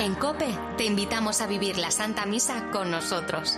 En COPE te invitamos a vivir la Santa Misa con nosotros.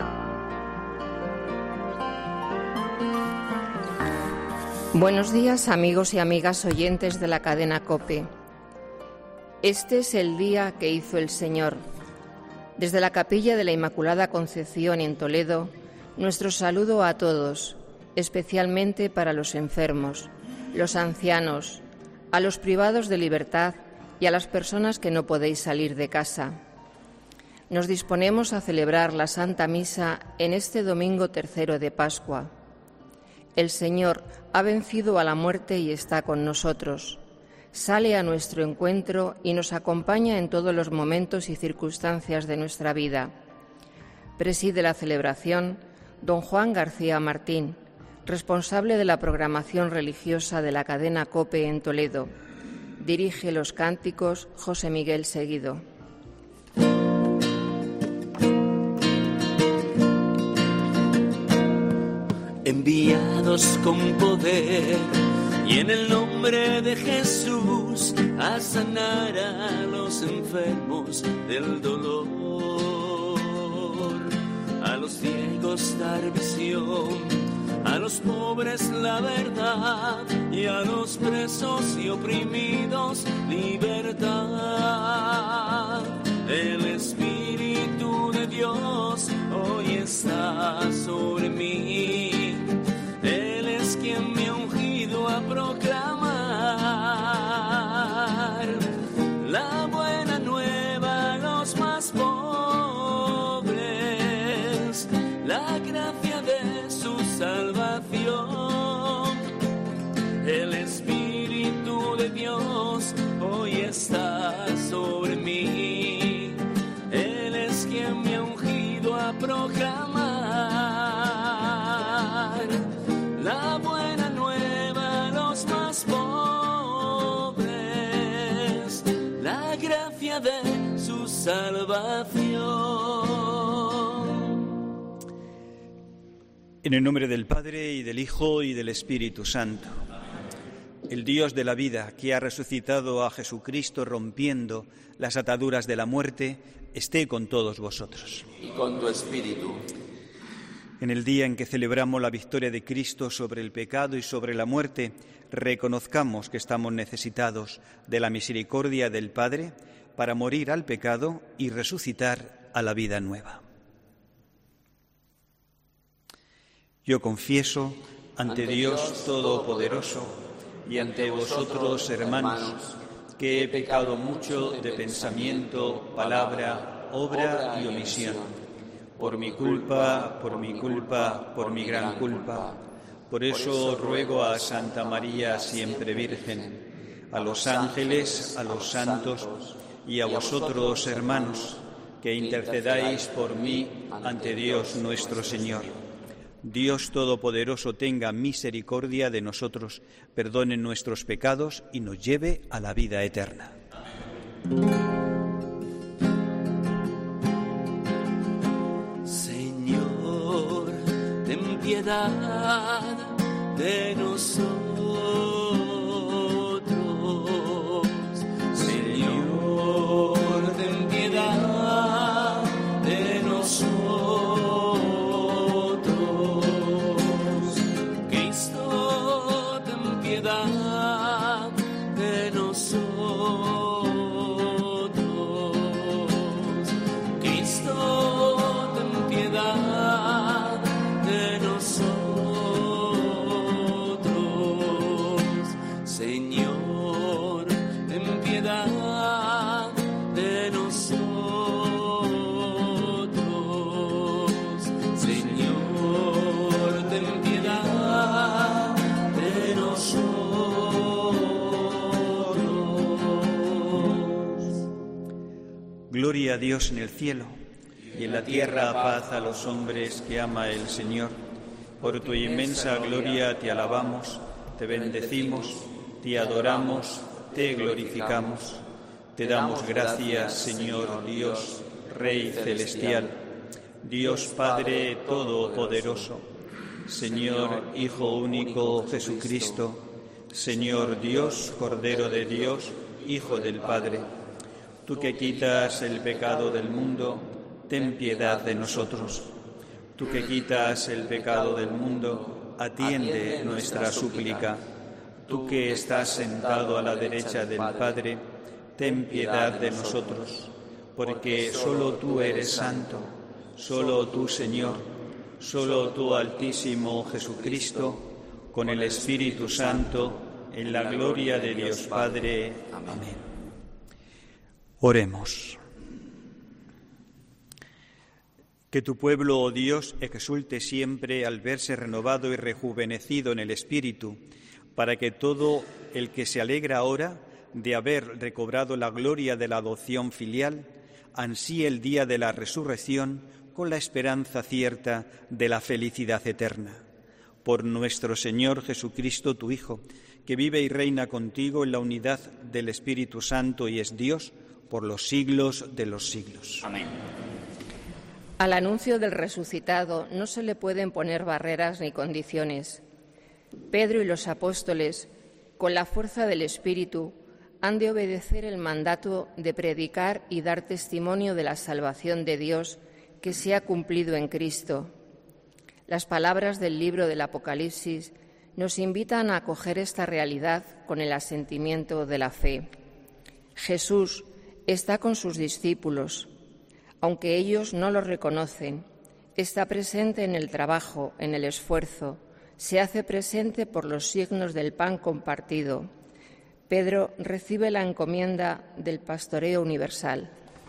Buenos días, amigos y amigas oyentes de la cadena COPE. Este es el día que hizo el Señor. Desde la Capilla de la Inmaculada Concepción en Toledo, nuestro saludo a todos, especialmente para los enfermos, los ancianos, a los privados de libertad y a las personas que no podéis salir de casa. Nos disponemos a celebrar la Santa Misa en este domingo tercero de Pascua. El Señor ha vencido a la muerte y está con nosotros. Sale a nuestro encuentro y nos acompaña en todos los momentos y circunstancias de nuestra vida. Preside la celebración don Juan García Martín, responsable de la programación religiosa de la cadena COPE en Toledo. Dirige los cánticos José Miguel Seguido. Enviados con poder y en el nombre de Jesús a sanar a los enfermos del dolor, a los ciegos dar visión, a los pobres la verdad y a los presos y oprimidos libertad. El Espíritu de Dios hoy está sobre mí. Él es quien me ha ungido a proclamar la buena nueva a los más pobres, la gracia de su salvación. El Espíritu de Dios hoy está sobre mí. Él es quien me ha ungido a proclamar la buena nueva a los más pobres, la gracia de su salvación. En el nombre del Padre, y del Hijo, y del Espíritu Santo. El Dios de la vida, que ha resucitado a Jesucristo rompiendo las ataduras de la muerte, esté con todos vosotros. Y con tu espíritu. En el día en que celebramos la victoria de Cristo sobre el pecado y sobre la muerte, reconozcamos que estamos necesitados de la misericordia del Padre para morir al pecado y resucitar a la vida nueva. Yo confieso ante Dios Todopoderoso y ante vosotros, hermanos, que he pecado mucho de pensamiento, palabra, obra y omisión. Por mi culpa, por mi gran culpa. Por eso ruego a Santa María, siempre Virgen, a los ángeles, a los santos y a vosotros, hermanos, que intercedáis por mí ante Dios nuestro Señor. Dios Todopoderoso tenga misericordia de nosotros, perdone nuestros pecados y nos lleve a la vida eterna. Señor, ten piedad de nosotros. Señor, ten piedad de nosotros. Cristo, ten piedad de nosotros. Cristo, ten piedad de nosotros. Señor, ten piedad de nosotros. Señor, ten piedad de nosotros. Gloria a Dios en el cielo y en la tierra paz a los hombres que ama el Señor. Por tu inmensa gloria te alabamos, te bendecimos, te adoramos, te glorificamos. Te damos gracias, Señor Dios, Rey celestial, Dios Padre todopoderoso, Señor Hijo único Jesucristo, Señor Dios, Cordero de Dios, Hijo del Padre. Tú que quitas el pecado del mundo, ten piedad de nosotros. Tú que quitas el pecado del mundo, atiende nuestra súplica. Tú que estás sentado a la derecha del Padre, ten piedad de nosotros, porque solo tú eres santo, solo tú, Señor, solo tú, Altísimo Jesucristo, con el Espíritu Santo, en la gloria de Dios Padre. Amén. Oremos. Que tu pueblo, oh Dios, exulte siempre al verse renovado y rejuvenecido en el Espíritu, para que todo el que se alegra ahora de haber recobrado la gloria de la adopción filial, ansíe el día de la resurrección con la esperanza cierta de la felicidad eterna. Por nuestro Señor Jesucristo, tu Hijo, que vive y reina contigo en la unidad del Espíritu Santo y es Dios por los siglos de los siglos. Amén. Al anuncio del resucitado no se le pueden poner barreras ni condiciones. Pedro y los apóstoles, con la fuerza del Espíritu, han de obedecer el mandato de predicar y dar testimonio de la salvación de Dios que se ha cumplido en Cristo. Las palabras del libro del Apocalipsis nos invitan a acoger esta realidad con el asentimiento de la fe. Jesús está con sus discípulos. Aunque ellos no lo reconocen, está presente en el trabajo, en el esfuerzo, se hace presente por los signos del pan compartido. Pedro recibe la encomienda del pastoreo universal.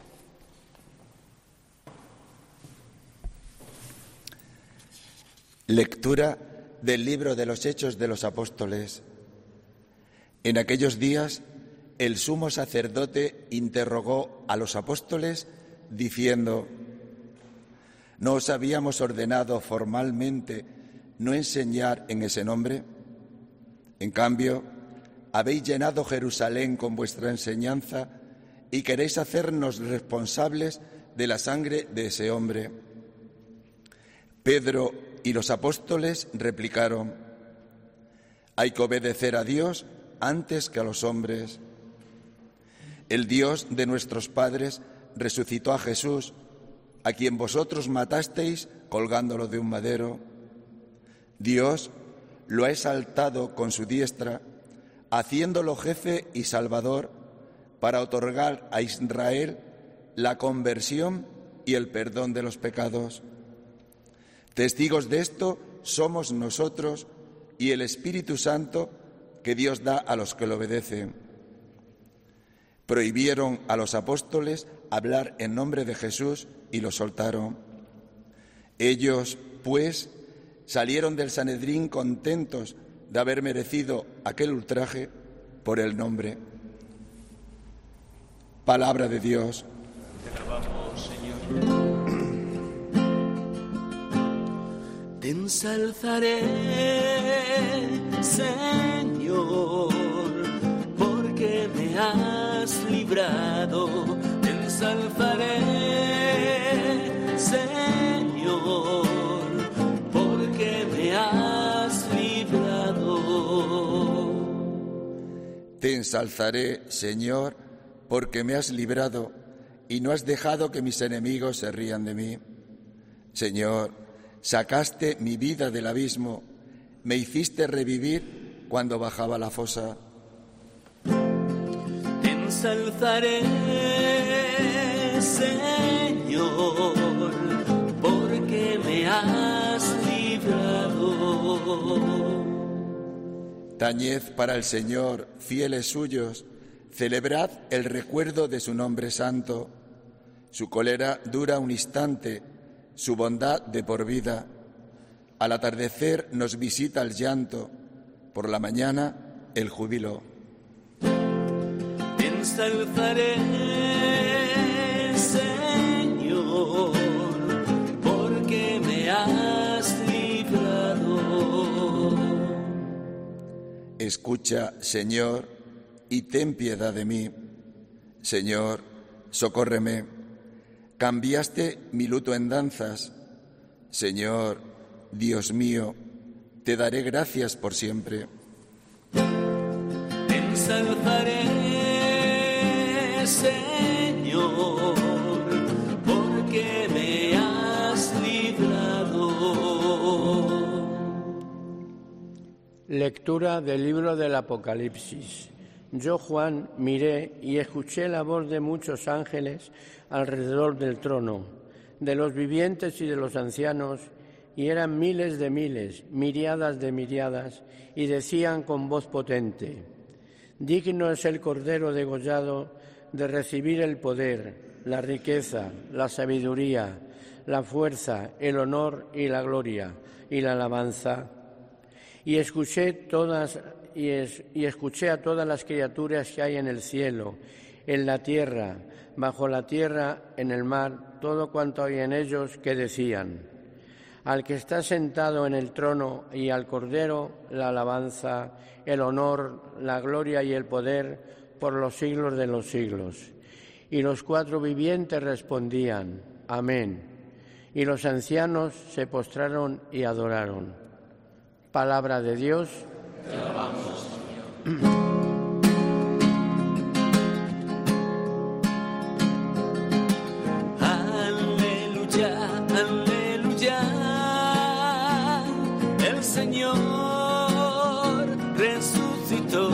Lectura del libro de los Hechos de los Apóstoles. En aquellos días, el sumo sacerdote interrogó a los apóstoles diciendo: ¿no os habíamos ordenado formalmente no enseñar en ese nombre? En cambio, habéis llenado Jerusalén con vuestra enseñanza y queréis hacernos responsables de la sangre de ese hombre. Pedro y los apóstoles replicaron: hay que obedecer a Dios antes que a los hombres. El Dios de nuestros padres resucitó a Jesús, a quien vosotros matasteis colgándolo de un madero. Dios lo ha exaltado con su diestra, haciéndolo jefe y salvador, para otorgar a Israel la conversión y el perdón de los pecados. Testigos de esto somos nosotros y el Espíritu Santo que Dios da a los que lo obedecen. Prohibieron a los apóstoles hablar en nombre de Jesús y lo soltaron. Ellos, pues, salieron del Sanedrín contentos de haber merecido aquel ultraje por el nombre. Palabra de Dios. Te alabamos, Señor. Te ensalzaré, Señor, porque me has librado. Te ensalzaré, Señor, porque me has librado. Te ensalzaré, Señor, porque me has librado y no has dejado que mis enemigos se rían de mí. Señor, sacaste mi vida del abismo, me hiciste revivir cuando bajaba la fosa. Te ensalzaré, Señor, porque me has librado. Tañed para el Señor, fieles suyos, celebrad el recuerdo de su nombre santo. Su cólera dura un instante, su bondad de por vida. Al atardecer nos visita el llanto, por la mañana el júbilo. Te ensalzaré, Señor, porque me has librado. Escucha, Señor, y ten piedad de mí. Señor, socórreme. Cambiaste mi luto en danzas. Señor, Dios mío, te daré gracias por siempre. Te ensalzaré, Señor, porque me has librado. Lectura del libro del Apocalipsis. Yo, Juan, miré y escuché la voz de muchos ángeles alrededor del trono, de los vivientes y de los ancianos, y eran miles de miles, miriadas de miriadas, y decían con voz potente: digno es el Cordero degollado de recibir el poder, la riqueza, la sabiduría, la fuerza, el honor y la gloria y la alabanza. Y escuché a todas las criaturas que hay en el cielo, en la tierra, bajo la tierra, en el mar, todo cuanto hay en ellos, que decían: al que está sentado en el trono y al Cordero, la alabanza, el honor, la gloria y el poder por los siglos de los siglos. Y los cuatro vivientes respondían: amén. Y los ancianos se postraron y adoraron. Palabra de Dios. Te alabamos, Señor. Aleluya, aleluya, el Señor resucitó.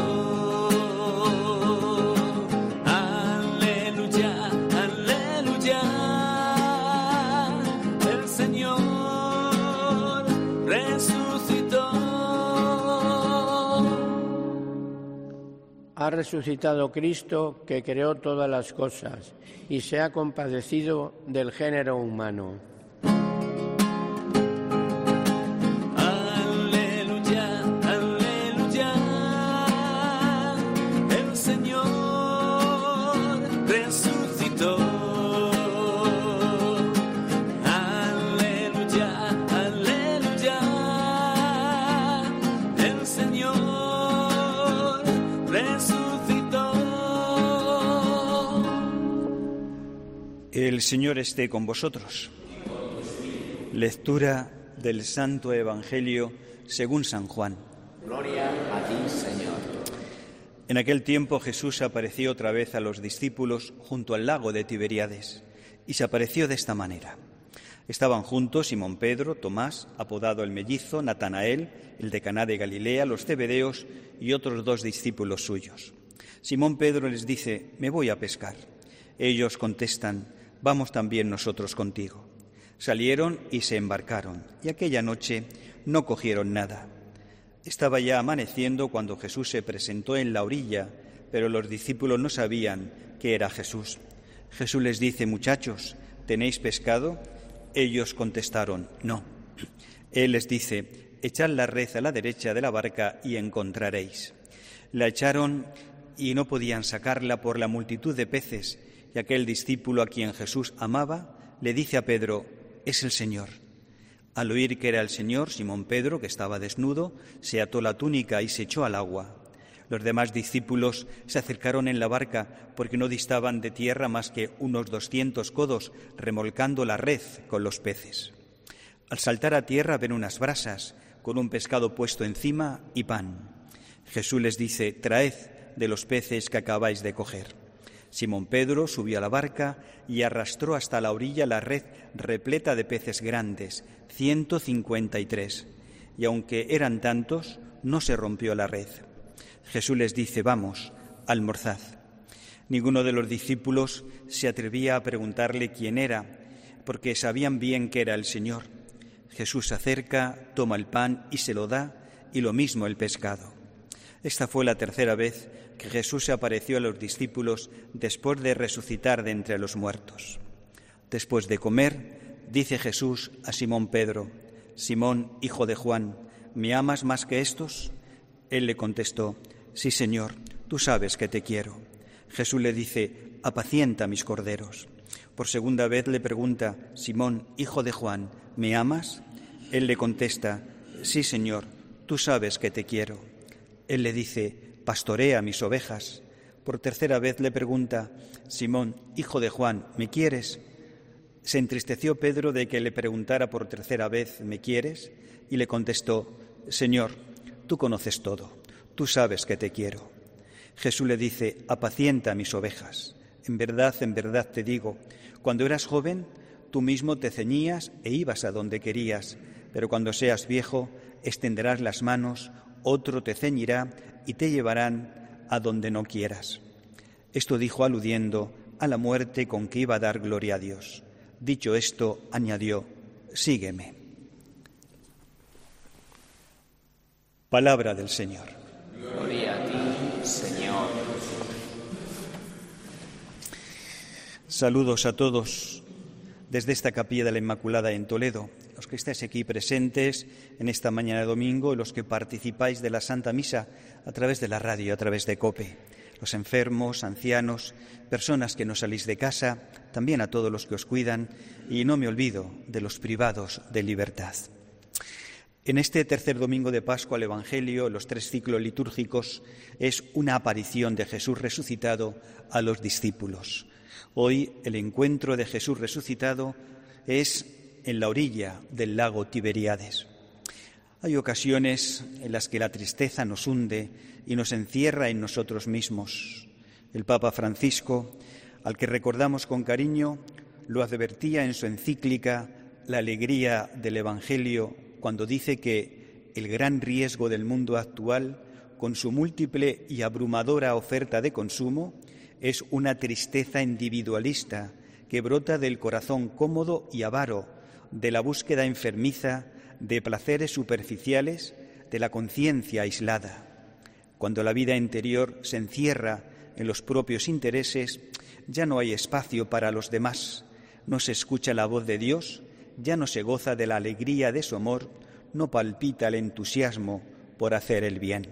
Aleluya, aleluya, el Señor resucitó. Ha resucitado Cristo, que creó todas las cosas y se ha compadecido del género humano. Aleluya, aleluya, el Señor resucitó. Aleluya, aleluya, el Señor resucitó. El Señor esté con vosotros. Lectura del Santo Evangelio según San Juan. Gloria a ti, Señor. En aquel tiempo Jesús apareció otra vez a los discípulos junto al lago de Tiberíades, y se apareció de esta manera. Estaban juntos Simón Pedro, Tomás, apodado el Mellizo, Natanael, el de Caná de Galilea, los Zebedeos y otros 2 discípulos suyos. Simón Pedro les dice: me voy a pescar. Ellos contestan: vamos también nosotros contigo. Salieron y se embarcaron, y aquella noche no cogieron nada. Estaba ya amaneciendo cuando Jesús se presentó en la orilla, pero los discípulos no sabían que era Jesús. Jesús les dice: muchachos, ¿tenéis pescado? Ellos contestaron: no. Él les dice: echad la red a la derecha de la barca y encontraréis. La echaron y no podían sacarla por la multitud de peces, y aquel discípulo a quien Jesús amaba le dice a Pedro: es el Señor. Al oír que era el Señor, Simón Pedro, que estaba desnudo, se ató la túnica y se echó al agua. Los demás discípulos se acercaron en la barca porque no distaban de tierra más que unos 200 codos, remolcando la red con los peces. Al saltar a tierra ven unas brasas con un pescado puesto encima y pan. Jesús les dice: traed de los peces que acabáis de coger. Simón Pedro subió a la barca y arrastró hasta la orilla la red repleta de peces grandes, 153, y aunque eran tantos, no se rompió la red. Jesús les dice: vamos, almorzad. Ninguno de los discípulos se atrevía a preguntarle quién era, porque sabían bien que era el Señor. Jesús se acerca, toma el pan y se lo da, y lo mismo el pescado. Esta fue la tercera vez que Jesús se apareció a los discípulos después de resucitar de entre los muertos. Después de comer, dice Jesús a Simón Pedro: Simón, hijo de Juan, ¿me amas más que estos? Él le contestó: sí, Señor, tú sabes que te quiero. Jesús le dice: apacienta mis corderos. Por segunda vez le pregunta: Simón, hijo de Juan, ¿me amas? Él le contesta: sí, Señor, tú sabes que te quiero. Él le dice: pastorea mis ovejas. Por tercera vez le pregunta: Simón, hijo de Juan, ¿me quieres? Se entristeció Pedro de que le preguntara por tercera vez: ¿me quieres? Y le contestó: Señor, tú conoces todo, tú sabes que te quiero. Jesús le dice: apacienta mis ovejas. en verdad te digo, cuando eras joven, tú mismo te ceñías e ibas a donde querías, pero cuando seas viejo, extenderás las manos, otro te ceñirá y te llevarán a donde no quieras. Esto dijo aludiendo a la muerte con que iba a dar gloria a Dios. Dicho esto, añadió: sígueme. Palabra del Señor. Gloria a ti, Señor. Saludos a todos desde esta Capilla de la Inmaculada en Toledo, los que estáis aquí presentes en esta mañana de domingo y los que participáis de la Santa Misa a través de la radio, a través de COPE, los enfermos, ancianos, personas que no salís de casa, también a todos los que os cuidan, y no me olvido de los privados de libertad. En este tercer domingo de Pascua, el Evangelio, los 3 ciclos litúrgicos, es una aparición de Jesús resucitado a los discípulos. Hoy el encuentro de Jesús resucitado es en la orilla del lago Tiberíades. Hay ocasiones en las que la tristeza nos hunde y nos encierra en nosotros mismos. El Papa Francisco, al que recordamos con cariño, lo advertía en su encíclica La alegría del Evangelio, cuando dice que el gran riesgo del mundo actual, con su múltiple y abrumadora oferta de consumo, es una tristeza individualista que brota del corazón cómodo y avaro, de la búsqueda enfermiza de placeres superficiales, de la conciencia aislada. Cuando la vida interior se encierra en los propios intereses, ya no hay espacio para los demás, no se escucha la voz de Dios, ya no se goza de la alegría de su amor, no palpita el entusiasmo por hacer el bien.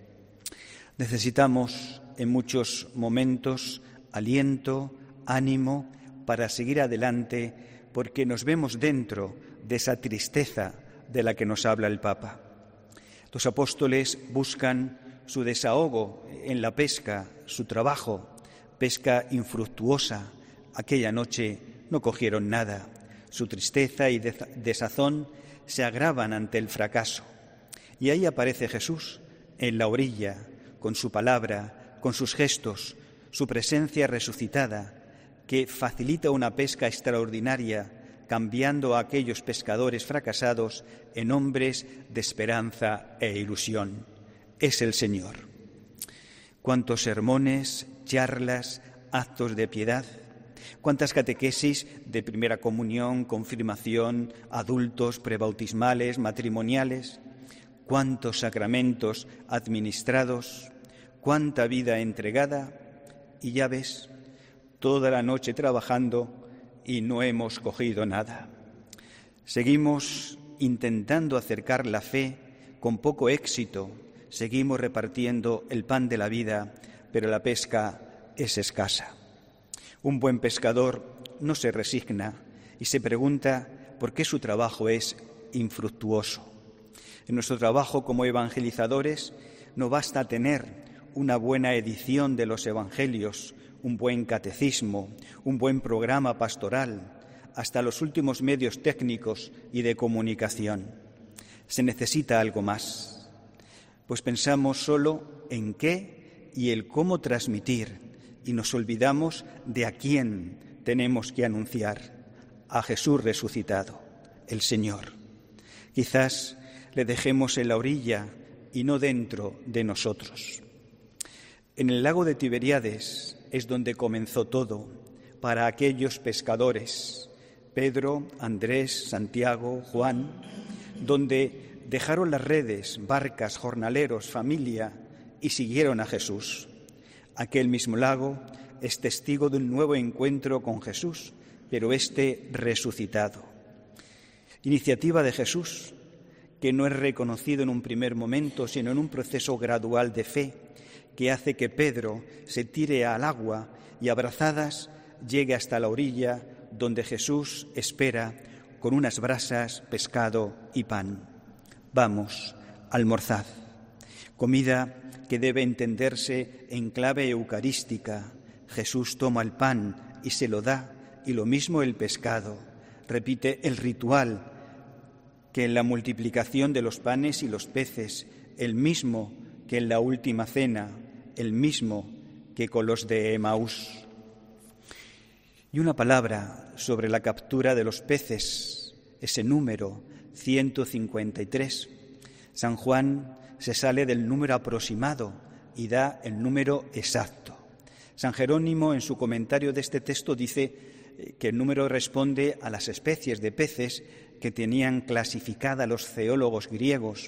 Necesitamos en muchos momentos aliento, ánimo para seguir adelante, porque nos vemos dentro de esa tristeza de la que nos habla el Papa. Los apóstoles buscan su desahogo en la pesca, su trabajo, pesca infructuosa. Aquella noche no cogieron nada. Su tristeza y desazón se agravan ante el fracaso. Y ahí aparece Jesús, en la orilla, con su palabra, con sus gestos, su presencia resucitada, que facilita una pesca extraordinaria, cambiando a aquellos pescadores fracasados en hombres de esperanza e ilusión. Es el Señor. Cuántos sermones, charlas, actos de piedad, cuántas catequesis de primera comunión, confirmación, adultos, prebautismales, matrimoniales, cuántos sacramentos administrados, cuánta vida entregada, y ya ves, toda la noche trabajando y no hemos cogido nada. Seguimos intentando acercar la fe con poco éxito, seguimos repartiendo el pan de la vida, pero la pesca es escasa. Un buen pescador no se resigna y se pregunta por qué su trabajo es infructuoso. En nuestro trabajo como evangelizadores no basta tener una buena edición de los evangelios, un buen catecismo, un buen programa pastoral, hasta los últimos medios técnicos y de comunicación. Se necesita algo más, pues pensamos solo en qué y el cómo transmitir y nos olvidamos de a quién tenemos que anunciar: a Jesús resucitado, el Señor. Quizás le dejemos en la orilla y no dentro de nosotros. En el lago de Tiberíades es donde comenzó todo para aquellos pescadores, Pedro, Andrés, Santiago, Juan, donde dejaron las redes, barcas, jornaleros, familia y siguieron a Jesús. Aquel mismo lago es testigo de un nuevo encuentro con Jesús, pero este resucitado. Iniciativa de Jesús, que no es reconocido en un primer momento, sino en un proceso gradual de fe, que hace que Pedro se tire al agua y, abrazadas, llegue hasta la orilla donde Jesús espera con unas brasas, pescado y pan. Vamos, almorzad. Comida que debe entenderse en clave eucarística. Jesús toma el pan y se lo da, y lo mismo el pescado. Repite el ritual que en la multiplicación de los panes y los peces, el mismo que en la última cena, el mismo que con los de Emaús. Y una palabra sobre la captura de los peces, ese número 153. San Juan se sale del número aproximado y da el número exacto. San Jerónimo, en su comentario de este texto, dice que el número responde a las especies de peces que tenían clasificada los zoólogos griegos.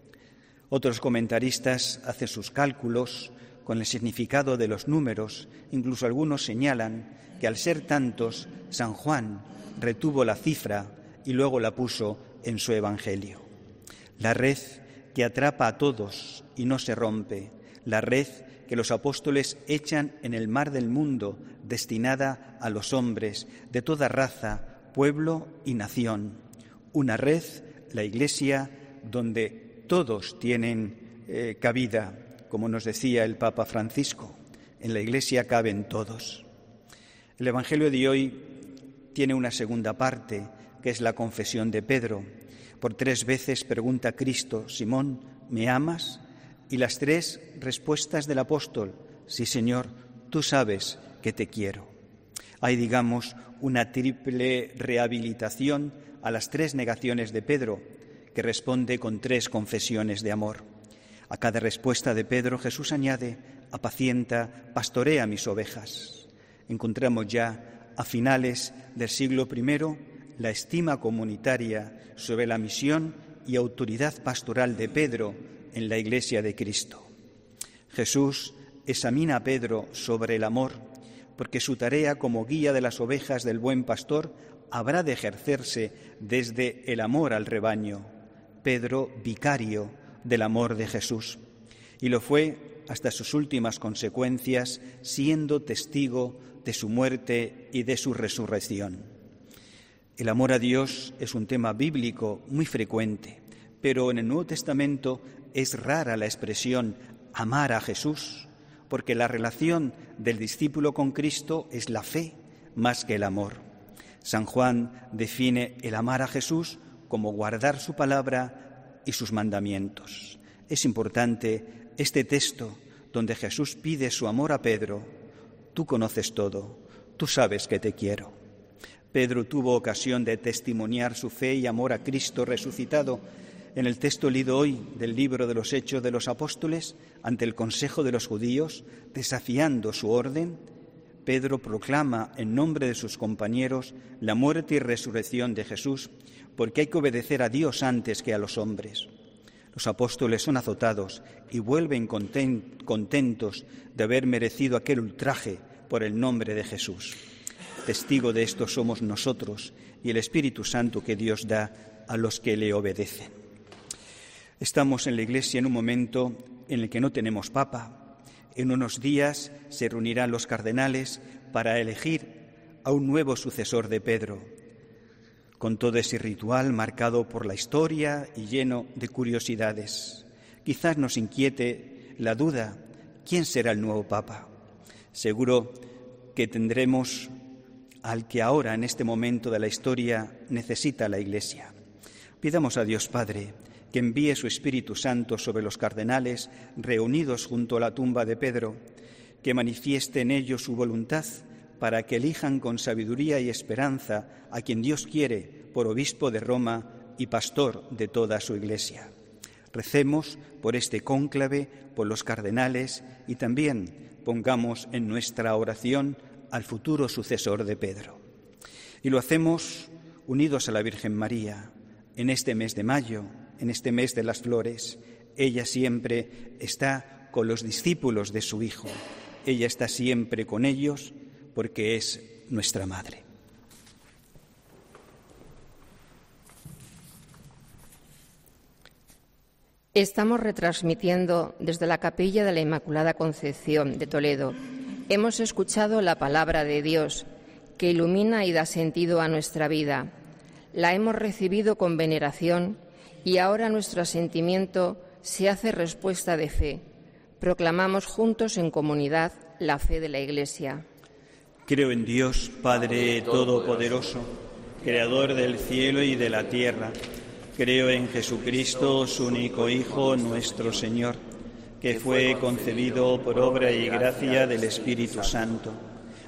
Otros comentaristas hacen sus cálculos con el significado de los números. Incluso algunos señalan que al ser tantos, San Juan retuvo la cifra y luego la puso en su Evangelio. La red que atrapa a todos y no se rompe, la red que los apóstoles echan en el mar del mundo, destinada a los hombres de toda raza, pueblo y nación. Una red, la Iglesia, donde todos tienen cabida, como nos decía el Papa Francisco. En la Iglesia caben todos. El Evangelio de hoy tiene una segunda parte, que es la confesión de Pedro. Por 3 veces pregunta Cristo: Simón, ¿me amas? Y las 3 respuestas del apóstol: sí, Señor, tú sabes que te quiero. Hay, digamos, una triple rehabilitación a las 3 negaciones de Pedro, que responde con 3 confesiones de amor. A cada respuesta de Pedro, Jesús añade: apacienta, pastorea mis ovejas. Encontramos ya, a finales del siglo I, la estima comunitaria sobre la misión y autoridad pastoral de Pedro en la Iglesia de Cristo. Jesús examina a Pedro sobre el amor, porque su tarea como guía de las ovejas del buen pastor habrá de ejercerse desde el amor al rebaño. Pedro, vicario del amor de Jesús, y lo fue hasta sus últimas consecuencias, siendo testigo de su muerte y de su resurrección. El amor a Dios es un tema bíblico muy frecuente, pero en el Nuevo Testamento es rara la expresión amar a Jesús, porque la relación del discípulo con Cristo es la fe más que el amor. San Juan define el amar a Jesús como guardar su palabra y sus mandamientos. Es importante este texto donde Jesús pide su amor a Pedro: tú conoces todo, tú sabes que te quiero. Pedro tuvo ocasión de testimoniar su fe y amor a Cristo resucitado en el texto leído hoy del libro de los Hechos de los Apóstoles, ante el Consejo de los Judíos, desafiando su orden. Pedro proclama en nombre de sus compañeros la muerte y resurrección de Jesús, porque hay que obedecer a Dios antes que a los hombres. Los apóstoles son azotados y vuelven contentos de haber merecido aquel ultraje por el nombre de Jesús. Testigo de esto somos nosotros y el Espíritu Santo que Dios da a los que le obedecen. Estamos en la Iglesia en un momento en el que no tenemos papa. En unos días se reunirán los cardenales para elegir a un nuevo sucesor de Pedro, con todo ese ritual marcado por la historia y lleno de curiosidades. Quizás nos inquiete la duda: ¿quién será el nuevo papa? Seguro que tendremos al que ahora, en este momento de la historia, necesita la Iglesia. Pidamos a Dios Padre que envíe su Espíritu Santo sobre los cardenales reunidos junto a la tumba de Pedro, que manifieste en ellos su voluntad para que elijan con sabiduría y esperanza a quien Dios quiere por obispo de Roma y pastor de toda su Iglesia. Recemos por este cónclave, por los cardenales, y también pongamos en nuestra oración al futuro sucesor de Pedro. Y lo hacemos unidos a la Virgen María. En este mes de mayo, en este mes de las flores, ella siempre está con los discípulos de su Hijo. Ella está siempre con ellos porque es nuestra Madre. Estamos retransmitiendo desde la Capilla de la Inmaculada Concepción de Toledo. Hemos escuchado la palabra de Dios que ilumina y da sentido a nuestra vida. La hemos recibido con veneración y ahora nuestro asentimiento se hace respuesta de fe. Proclamamos juntos en comunidad la fe de la Iglesia. Creo en Dios, Padre Todopoderoso, Creador del cielo y de la tierra. Creo en Jesucristo, su único Hijo, nuestro Señor, que fue concebido por obra y gracia del Espíritu Santo.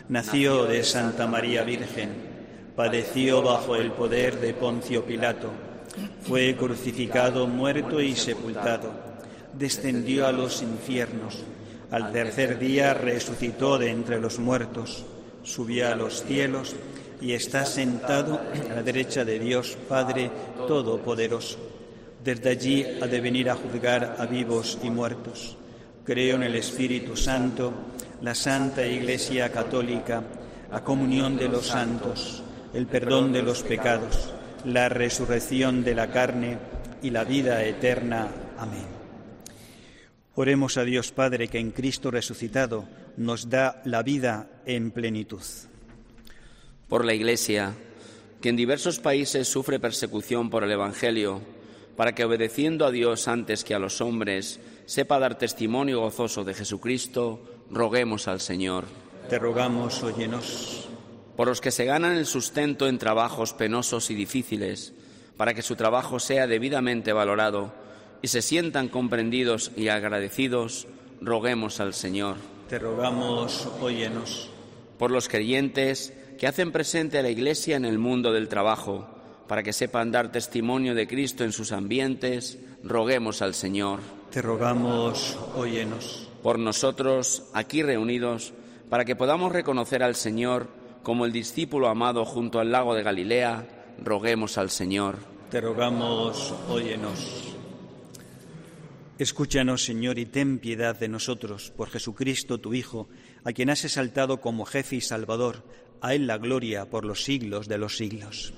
Nació de Santa María Virgen, padeció bajo el poder de Poncio Pilato, fue crucificado, muerto y sepultado, descendió a los infiernos, al tercer día resucitó de entre los muertos, subió a los cielos y está sentado a la derecha de Dios Padre Todopoderoso. Desde allí ha de venir a juzgar a vivos y muertos. Creo en el Espíritu Santo, la Santa Iglesia Católica, la comunión de los santos, el perdón de los pecados, la resurrección de la carne y la vida eterna. Amén. Oremos a Dios Padre, que en Cristo resucitado nos da la vida en plenitud. Por la Iglesia, que en diversos países sufre persecución por el Evangelio, para que, obedeciendo a Dios antes que a los hombres, sepa dar testimonio gozoso de Jesucristo, roguemos al Señor. Te rogamos, óyenos. Por los que se ganan el sustento en trabajos penosos y difíciles, para que su trabajo sea debidamente valorado y se sientan comprendidos y agradecidos, roguemos al Señor. Te rogamos, óyenos. Por los creyentes que hacen presente a la Iglesia en el mundo del trabajo, para que sepan dar testimonio de Cristo en sus ambientes, roguemos al Señor. Te rogamos, óyenos. Por nosotros, aquí reunidos, para que podamos reconocer al Señor como el discípulo amado junto al lago de Galilea, roguemos al Señor. Te rogamos, óyenos. Escúchanos, Señor, y ten piedad de nosotros, por Jesucristo, tu Hijo, a quien has exaltado como jefe y Salvador, a Él la gloria por los siglos de los siglos.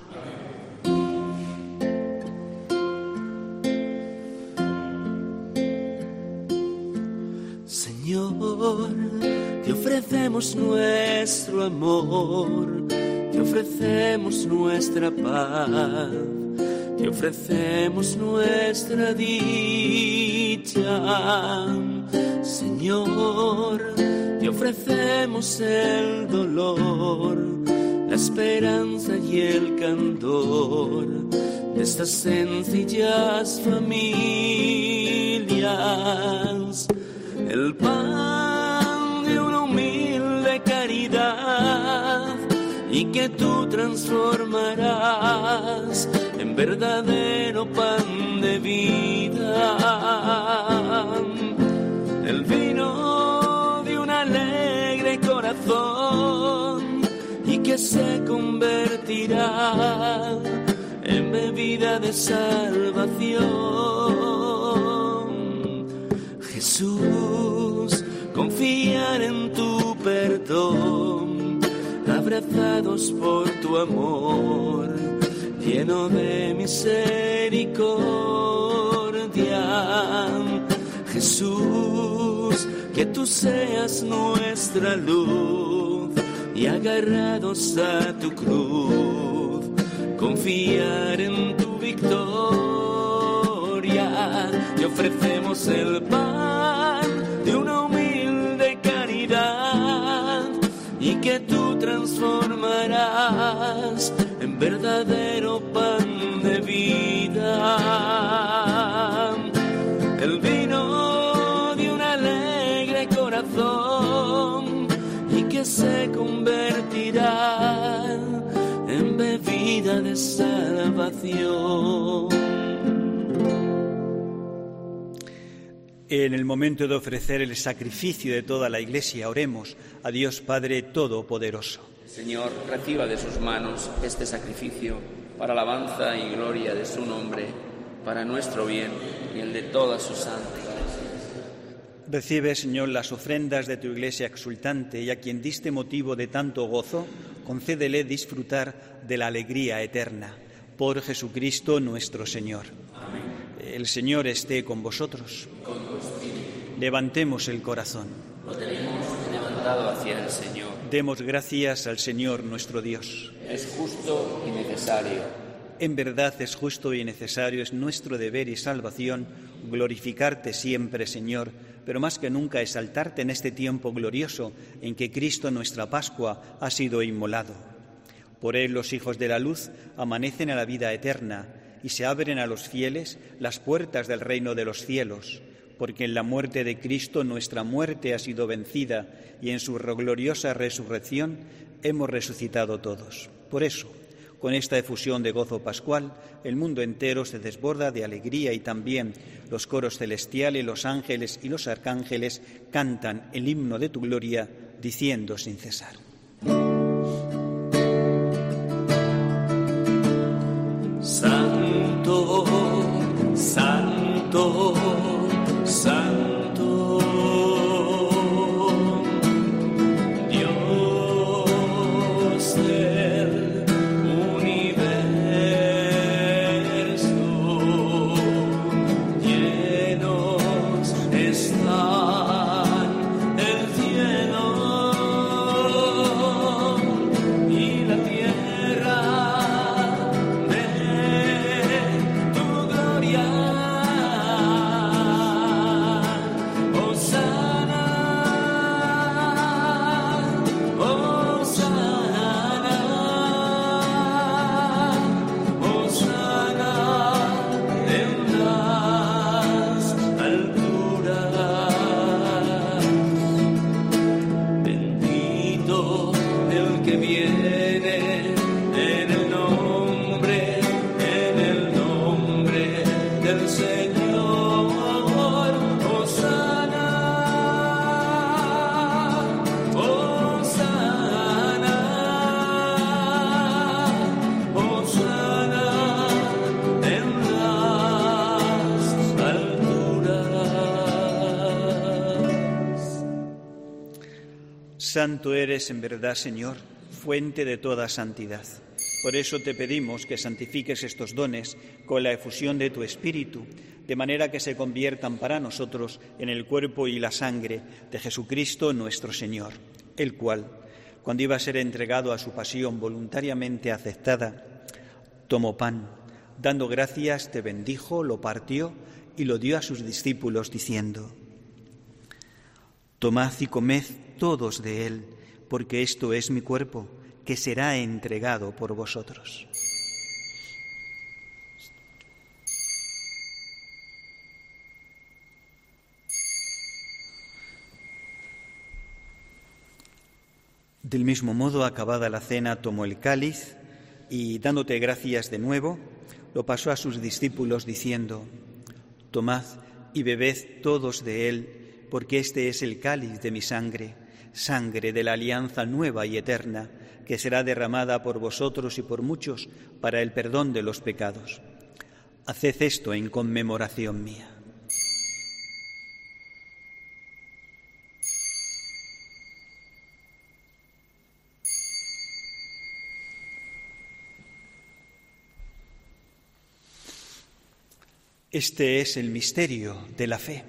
Señor, te ofrecemos nuestro amor, te ofrecemos nuestra paz, te ofrecemos nuestra dicha. Señor, te ofrecemos el dolor, la esperanza y el candor de estas sencillas familias. El pan de una humilde caridad y que tú transformarás en verdadero pan de vida. El vino de un alegre corazón y que se convertirá en bebida de salvación. Jesús, confiar en tu perdón, abrazados por tu amor, lleno de misericordia. Jesús, que tú seas nuestra luz y agarrados a tu cruz, confiar en tu victoria. Te ofrecemos el pan de una humilde caridad y que tú transformarás en verdadero pan de vida. El vino de un alegre corazón y que se convertirá en bebida de salvación. En el momento de ofrecer el sacrificio de toda la Iglesia, oremos a Dios Padre Todopoderoso. Señor, reciba de sus manos este sacrificio para alabanza y gloria de su nombre, para nuestro bien y el de toda su santa Iglesia. Recibe, Señor, las ofrendas de tu Iglesia exultante, y a quien diste motivo de tanto gozo, concédele disfrutar de la alegría eterna. Por Jesucristo nuestro Señor. Amén. El Señor esté con vosotros. Con tu espíritu. Levantemos el corazón. Lo tenemos levantado hacia el Señor. Demos gracias al Señor nuestro Dios. Es justo y necesario. En verdad es justo y necesario, es nuestro deber y salvación glorificarte siempre, Señor, pero más que nunca exaltarte en este tiempo glorioso en que Cristo, nuestra Pascua, ha sido inmolado. Por Él los hijos de la luz amanecen a la vida eterna y se abren a los fieles las puertas del reino de los cielos. porque en la muerte de Cristo nuestra muerte ha sido vencida y en su gloriosa resurrección hemos resucitado todos. Por eso, con esta efusión de gozo pascual, el mundo entero se desborda de alegría y también los coros celestiales, los ángeles y los arcángeles cantan el himno de tu gloria, diciendo sin cesar: Santo, Santo, Santo. Santo eres en verdad, Señor, fuente de toda santidad. Por eso te pedimos que santifiques estos dones con la efusión de tu Espíritu, de manera que se conviertan para nosotros en el cuerpo y la sangre de Jesucristo nuestro Señor, el cual, cuando iba a ser entregado a su pasión voluntariamente aceptada, tomó pan, dando gracias, te bendijo, lo partió y lo dio a sus discípulos, diciendo: Tomad y comed todos de él, porque esto es mi cuerpo, que será entregado por vosotros. Del mismo modo, acabada la cena, tomó el cáliz y, dándote gracias de nuevo, lo pasó a sus discípulos, diciendo: Tomad y bebed todos de él, porque este es el cáliz de mi sangre, sangre de la alianza nueva y eterna, que será derramada por vosotros y por muchos para el perdón de los pecados. Haced esto en conmemoración mía. Este es el misterio de la fe.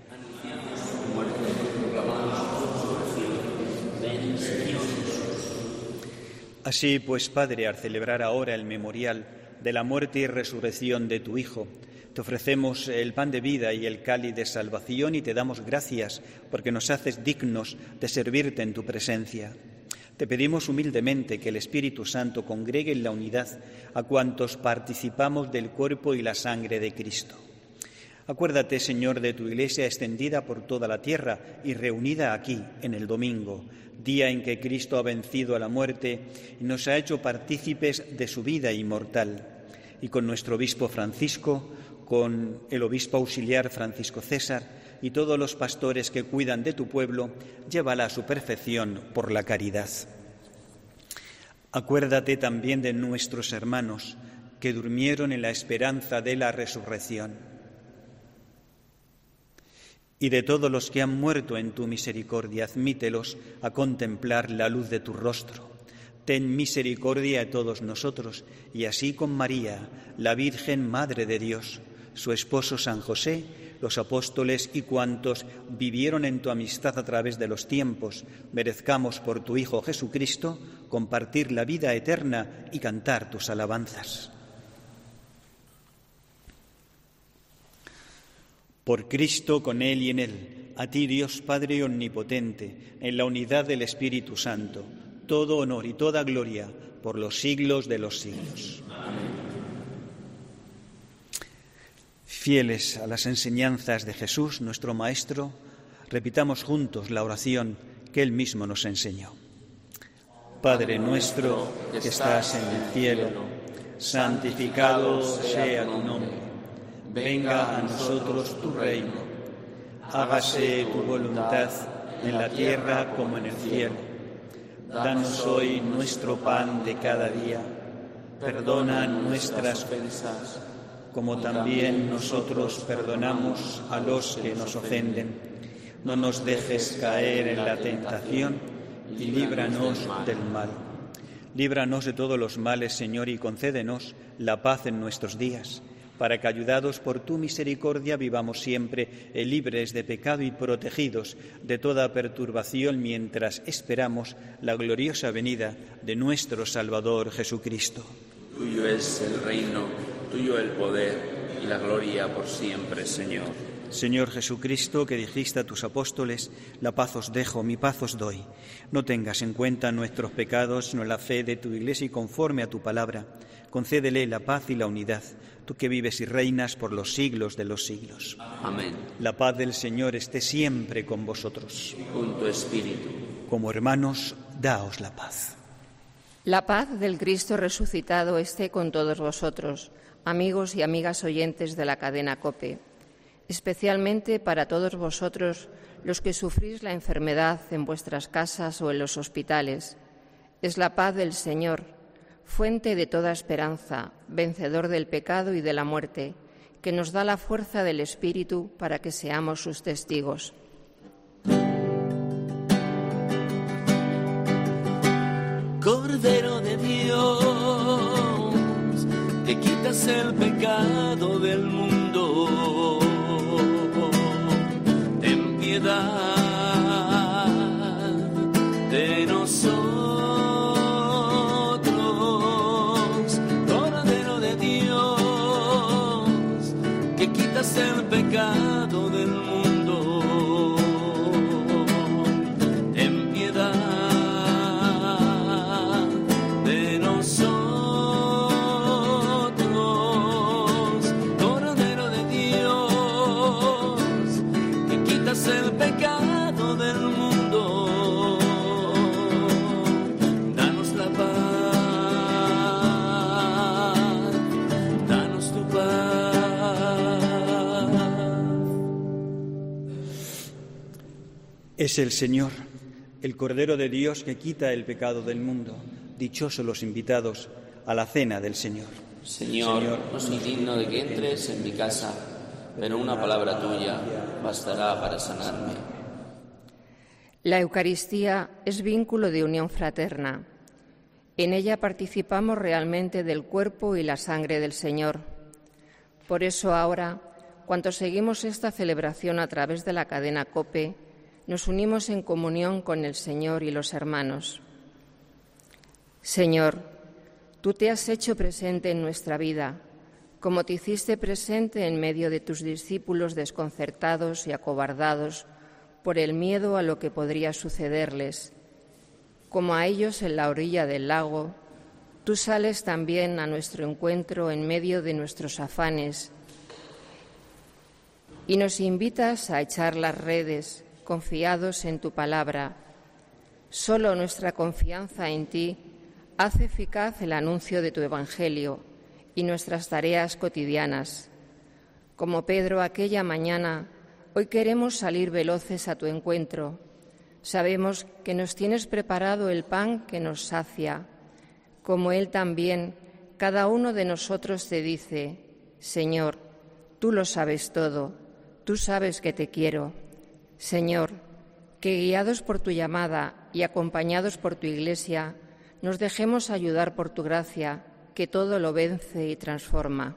Así pues, Padre, al celebrar ahora el memorial de la muerte y resurrección de tu Hijo, te ofrecemos el pan de vida y el cáliz de salvación y te damos gracias porque nos haces dignos de servirte en tu presencia. Te pedimos humildemente que el Espíritu Santo congregue en la unidad a cuantos participamos del cuerpo y la sangre de Cristo. Acuérdate, Señor, de tu Iglesia extendida por toda la tierra y reunida aquí en el domingo, día en que Cristo ha vencido a la muerte y nos ha hecho partícipes de su vida inmortal. Y con nuestro obispo Francisco, con el obispo auxiliar Francisco César y todos los pastores que cuidan de tu pueblo, llévala a su perfección por la caridad. Acuérdate también de nuestros hermanos que durmieron en la esperanza de la resurrección, y de todos los que han muerto en tu misericordia, admítelos a contemplar la luz de tu rostro. Ten misericordia de todos nosotros, y así con María, la Virgen Madre de Dios, su esposo San José, los apóstoles y cuantos vivieron en tu amistad a través de los tiempos, merezcamos por tu Hijo Jesucristo compartir la vida eterna y cantar tus alabanzas. Por Cristo, con Él y en Él, a ti, Dios Padre omnipotente, en la unidad del Espíritu Santo, todo honor y toda gloria por los siglos de los siglos. Amén. Fieles a las enseñanzas de Jesús, nuestro Maestro, repitamos juntos la oración que Él mismo nos enseñó. Padre nuestro que estás en el cielo, santificado sea tu nombre. Venga a nosotros tu reino. Hágase tu voluntad en la tierra como en el cielo. Danos hoy nuestro pan de cada día. Perdona nuestras ofensas, como también nosotros perdonamos a los que nos ofenden. No nos dejes caer en la tentación y líbranos del mal. Líbranos de todos los males, Señor, y concédenos la paz en nuestros días, para que, ayudados por tu misericordia, vivamos siempre libres de pecado y protegidos de toda perturbación mientras esperamos la gloriosa venida de nuestro Salvador Jesucristo. Tuyo es el reino, tuyo el poder y la gloria por siempre, Señor. Señor Jesucristo, que dijiste a tus apóstoles, la paz os dejo, mi paz os doy. No tengas en cuenta nuestros pecados, sino la fe de tu Iglesia, y conforme a tu palabra, concédele la paz y la unidad, tú que vives y reinas por los siglos de los siglos. Amén. La paz del Señor esté siempre con vosotros. Con tu espíritu. Como hermanos, daos la paz. La paz del Cristo resucitado esté con todos vosotros, amigos y amigas oyentes de la cadena COPE. Especialmente para todos vosotros, los que sufrís la enfermedad en vuestras casas o en los hospitales. Es la paz del Señor, fuente de toda esperanza, vencedor del pecado y de la muerte, que nos da la fuerza del Espíritu para que seamos sus testigos. Cordero de Dios, que quitas el pecado del mundo, ten piedad de nosotros. Cordero de Dios, que quitas el pecado del mundo, ten piedad de nosotros. Cordero de Dios, que quitas el pecado del mundo, danos la paz, danos tu paz. Es el Señor, el Cordero de Dios que quita el pecado del mundo. Dichosos los invitados a la cena del Señor. Señor, no soy digno de que entres en mi casa, pero una palabra tuya bastará para sanarme. La Eucaristía es vínculo de unión fraterna. En ella participamos realmente del cuerpo y la sangre del Señor. Por eso ahora, cuando seguimos esta celebración a través de la cadena COPE, nos unimos en comunión con el Señor y los hermanos. Señor, tú te has hecho presente en nuestra vida, como te hiciste presente en medio de tus discípulos desconcertados y acobardados por el miedo a lo que podría sucederles. Como a ellos en la orilla del lago, tú sales también a nuestro encuentro en medio de nuestros afanes y nos invitas a echar las redes, confiados en tu palabra. Solo nuestra confianza en ti hace eficaz el anuncio de tu Evangelio y nuestras tareas cotidianas. Como Pedro aquella mañana, hoy queremos salir veloces a tu encuentro. Sabemos que nos tienes preparado el pan que nos sacia. Como Él también, cada uno de nosotros te dice: Señor, tú lo sabes todo, tú sabes que te quiero. Señor, que guiados por tu llamada y acompañados por tu Iglesia, nos dejemos ayudar por tu gracia, que todo lo vence y transforma.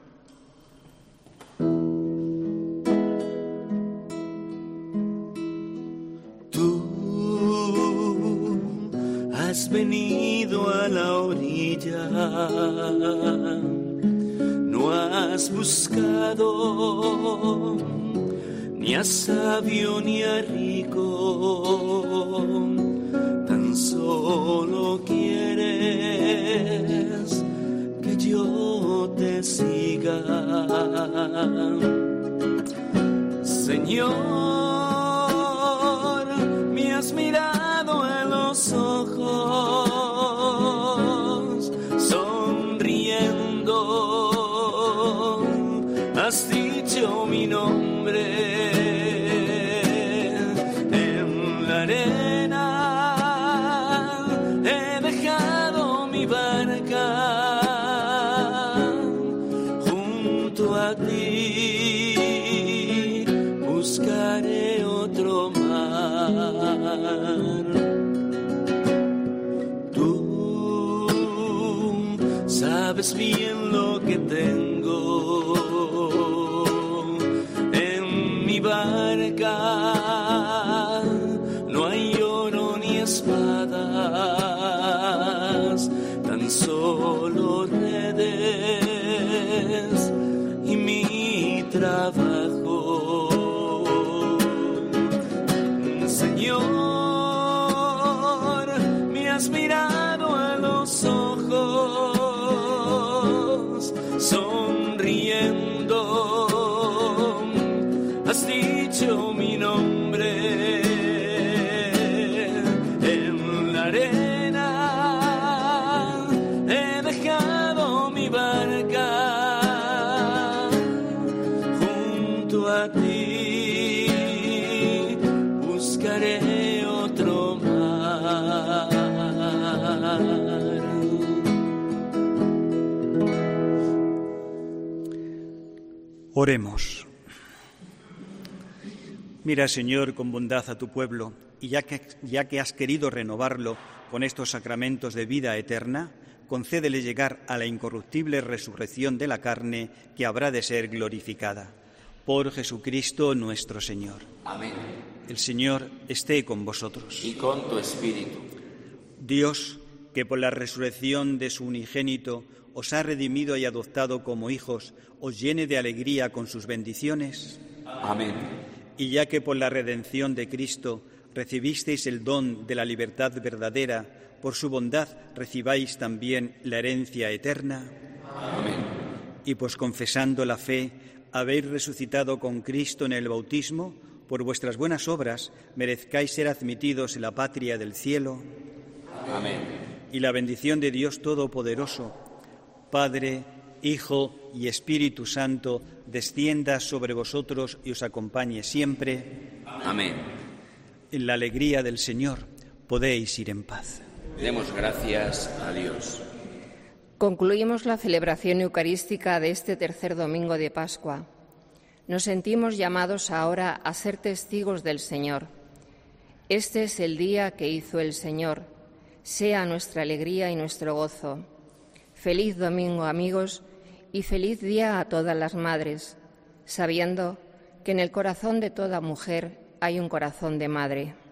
Tú has venido a la orilla, no has buscado ni a sabio ni a rico, tan solo quieres que yo te siga. Señor, me has mirado en los ojos, sonriendo, has dicho mi nombre. En la arena he dejado mi barca, junto a ti buscaré otro mar. Tú sabes bien lo que tengo en mi barca, no hay oro ni espadas, tan solo redes y mi trabajo. Señor, me has mirado a los ojos, sonriendo, has dicho mi nombre. En la arena he dejado mi barca, junto a ti buscaré otro mar. Oremos. Mira, Señor, con bondad a tu pueblo, y ya que has querido renovarlo con estos sacramentos de vida eterna, concédele llegar a la incorruptible resurrección de la carne que habrá de ser glorificada. Por Jesucristo nuestro Señor. Amén. El Señor esté con vosotros. Y con tu espíritu. Dios, que por la resurrección de su unigénito os ha redimido y adoptado como hijos, os llene de alegría con sus bendiciones. Amén. Y ya que por la redención de Cristo recibisteis el don de la libertad verdadera, por su bondad recibáis también la herencia eterna. Amén. Y pues confesando la fe, habéis resucitado con Cristo en el bautismo, por vuestras buenas obras merezcáis ser admitidos en la patria del cielo. Amén. Y la bendición de Dios Todopoderoso, Padre, Hijo y Espíritu Santo, descienda sobre vosotros y os acompañe siempre. Amén. En la alegría del Señor podéis ir en paz. Demos gracias a Dios. Concluimos la celebración eucarística de este tercer domingo de Pascua. Nos sentimos llamados ahora a ser testigos del Señor. Este es el día que hizo el Señor. Sea nuestra alegría y nuestro gozo. Feliz domingo, amigos, y feliz día a todas las madres, sabiendo que en el corazón de toda mujer hay un corazón de madre.